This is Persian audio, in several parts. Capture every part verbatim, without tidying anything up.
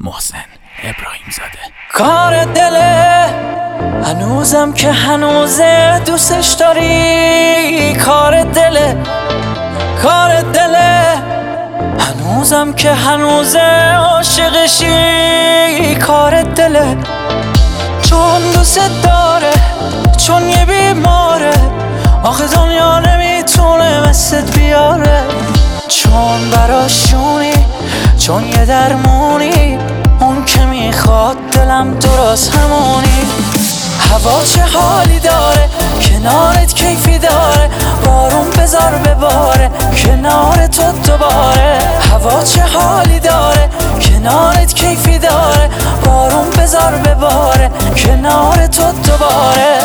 محسن ابراهیم زاده. کار دله هنوزم که هنوزه دوستش داری، کار دله کار دله هنوزم که هنوزه عاشقشی، کار دله چون دوست داره، چون یه بیماره، آخه دنیا نمیتونه مثلت بیاره، چون براشونی، چون یه درمونی، اون که میخواد دلم درست همونی. هوا چه حالی داره، کنارت کیفی داره، بارون بذار بباره کنار تو دوباره. هوا چه حالی داره، کنارت کیفی داره، بارون بذار بباره کنار تو دوباره.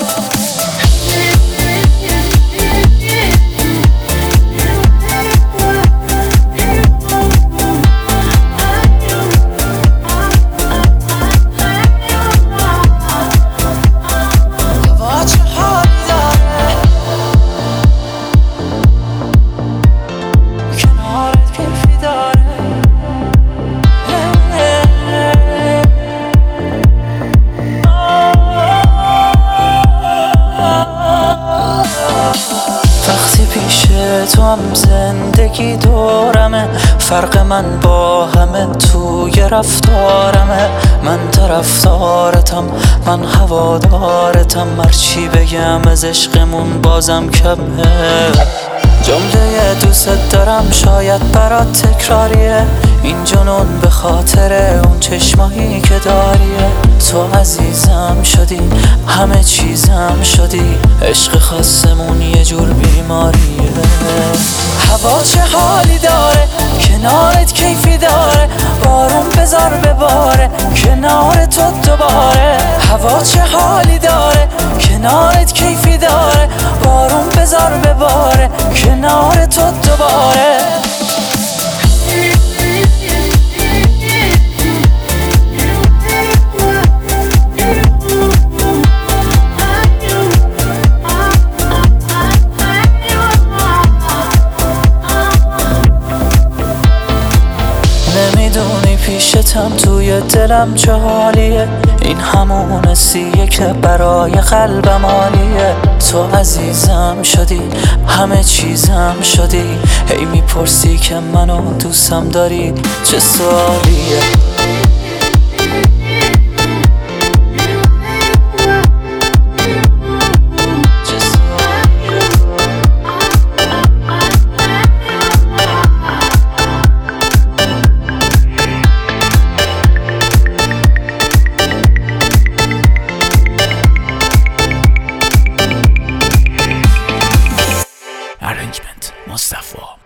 تو هم زندگی دورمه، فرق من با همه توی رفتارمه. من طرفدارتم، من هوادارتم، هرچی بگم از عشقمون بازم کمه. جمله دوست دارم شاید برات تکراریه، این جنون به خاطر اون چشمایی که داریه. تو عزیزم شدی، همه چیزم شدی، عشق خاصمون یه جور بیماریه. هوا چه حالی داره، کنارت کیفی داره، بارون بذار بباره کنار تو دوباره. هوا چه حالی داره، کنارت کیفی داره، بارون بذار بباره کنار تو دوباره. نمیدونی پیشتم توی دلم چه حالیه، این همون حسیه که برای قلبم عالیه. تو عزیزم شدی، همه چیزم شدی، هی میپرسی که منو دوستم داری، چه سوالیه. Arrangement Mustafa